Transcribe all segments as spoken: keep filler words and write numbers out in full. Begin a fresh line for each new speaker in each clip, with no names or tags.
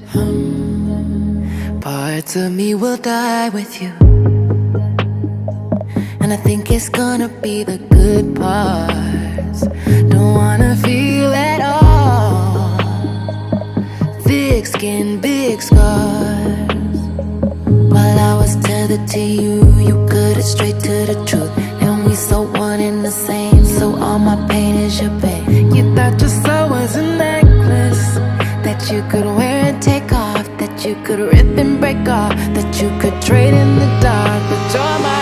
Parts of me will die with you, and I think it's gonna be the good parts. Don't wanna feel at all. Thick skin, big scars. While I was tethered to you, you cut it straight to the truth, and we so one and the same. So all my pain is your pain. You thought your soul was a necklace that you could wear and take off, that you could rip and break off, that you could trade in the dark. But you're mine.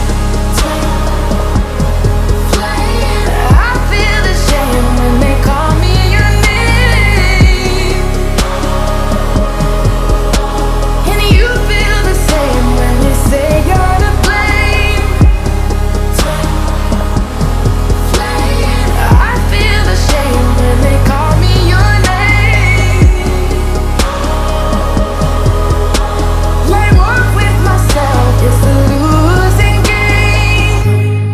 I feel ashamed when they call me your name, and you feel the same when they say you're to blame. I feel ashamed when they call me your name. Play work with myself, it's a losing game.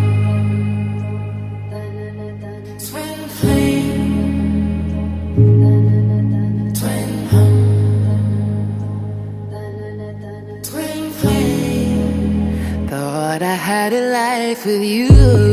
Twin flame, twin hum, twin flame. Thought I had a life with you.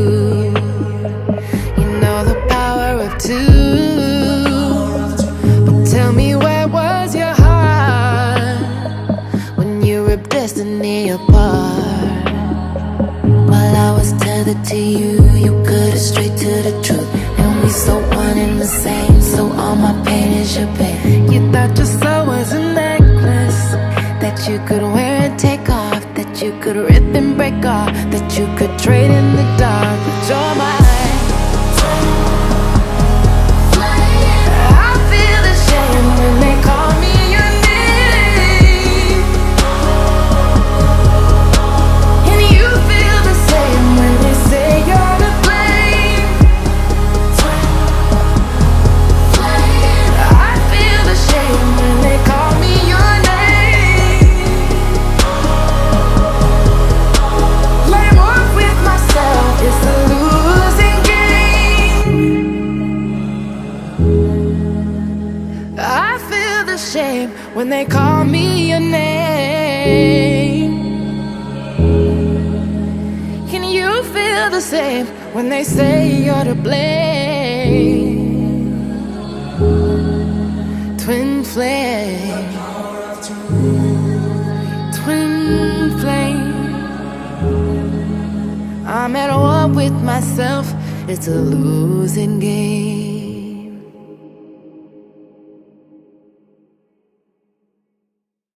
You know the power of two. But tell me, where was your heart when you ripped destiny apart? While I was tethered to you, you cut it straight to the truth, and we so one and the same. So all my pain is your pain. You thought your soul was a necklace that you could wear and take off, that you could rip and break off, that you could trade in the dark. But you're mine. I feel ashamed when they call me your name, and you feel the same when they say you're to blame. I feel ashamed when they call me your name. Play work with myself, it's a losing game. I feel the shame when they call me your name. Can you feel the same when they say you're to blame? Twin flame, twin flame. I'm at war with myself, it's a losing game.